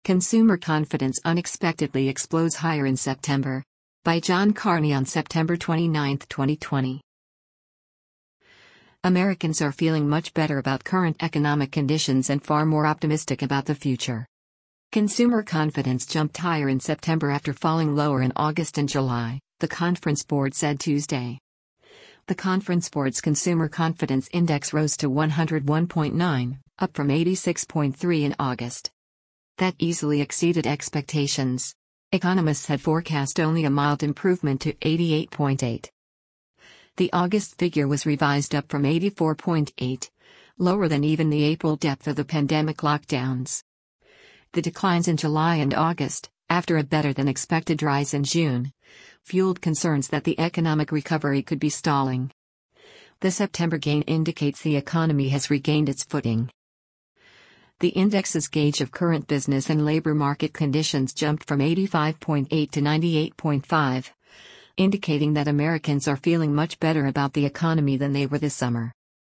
Consumer confidence unexpectedly explodes higher in September. By John Carney on September 29, 2020. Americans are feeling much better about current economic conditions and far more optimistic about the future. Consumer confidence jumped higher in September after falling lower in August and July, the Conference Board said Tuesday. The Conference Board's Consumer Confidence Index rose to 101.9, up from 86.3 in August. That easily exceeded expectations. Economists had forecast only a mild improvement to 88.8. The August figure was revised up from 84.8, lower than even the April depth of the pandemic lockdowns. The declines in July and August, after a better-than-expected rise in June, fueled concerns that the economic recovery could be stalling. The September gain indicates the economy has regained its footing. The index's gauge of current business and labor market conditions jumped from 85.8 to 98.5, indicating that Americans are feeling much better about the economy than they were this summer.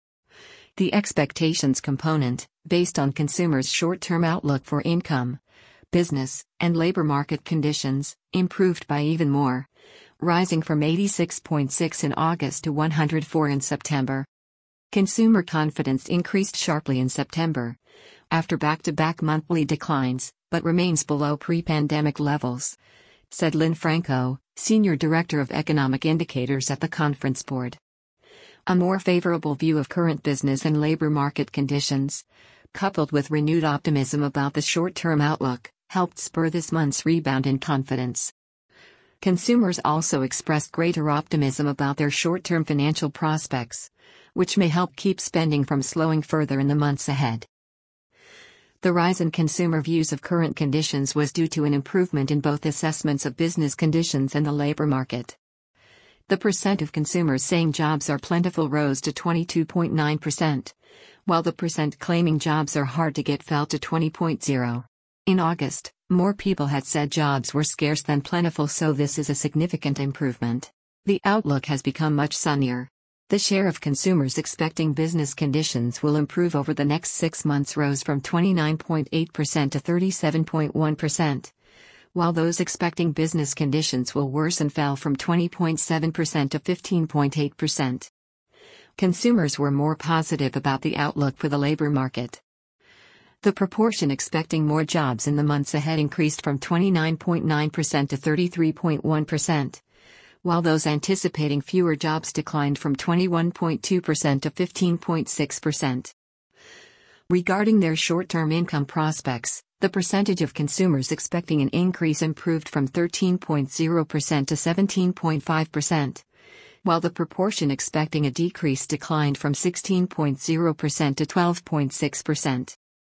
The expectations component, based on consumers' short-term outlook for income, business, and labor market conditions, improved by even more, rising from 86.6 in August to 104 in September. Consumer confidence increased sharply in September, after back-to-back monthly declines, but remains below pre-pandemic levels, said Lynn Franco, Senior Director of Economic Indicators at the Conference Board. A more favorable view of current business and labor market conditions, coupled with renewed optimism about the short-term outlook, helped spur this month's rebound in confidence. Consumers also expressed greater optimism about their short-term financial prospects, which may help keep spending from slowing further in the months ahead. The rise in consumer views of current conditions was due to an improvement in both assessments of business conditions and the labor market. The percent of consumers saying jobs are plentiful rose to 22.9%, while the percent claiming jobs are hard to get fell to 20.0%. In August, more people had said jobs were scarce than plentiful, so this is a significant improvement. The outlook has become much sunnier. The share of consumers expecting business conditions will improve over the next 6 months rose from 29.8% to 37.1%, while those expecting business conditions will worsen fell from 20.7% to 15.8%. Consumers were more positive about the outlook for the labor market. The proportion expecting more jobs in the months ahead increased from 29.9% to 33.1%. While those anticipating fewer jobs declined from 21.2% to 15.6%. Regarding their short-term income prospects, the percentage of consumers expecting an increase improved from 13.0% to 17.5%, while the proportion expecting a decrease declined from 16.0% to 12.6%.